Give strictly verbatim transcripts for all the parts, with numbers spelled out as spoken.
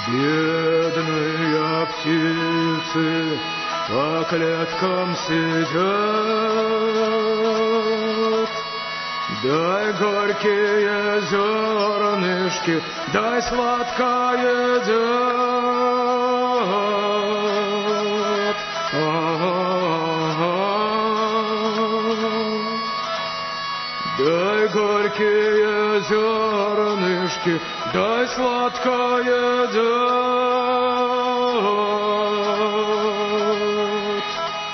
Бедные птицы по клеткам сидят. Дай горькие зернышки, дай сладкое дед. Дай горькие зернышки, дай сладкое дед.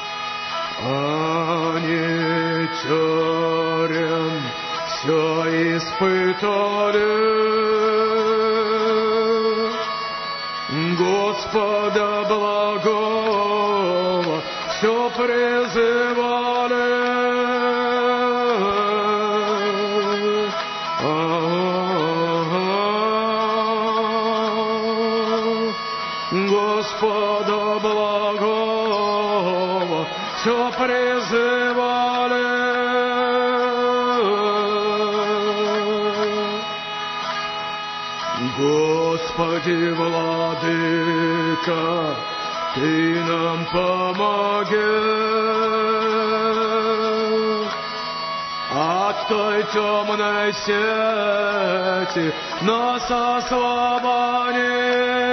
Они терен все испытали, Господа благого все призывали. Господа благого все призывали. Господи, Владыка, Ты нам помоги. От той темной сети нас освободи.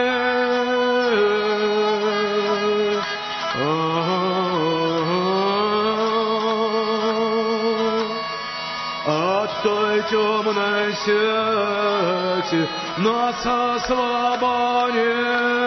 От той темной сети нас освободи.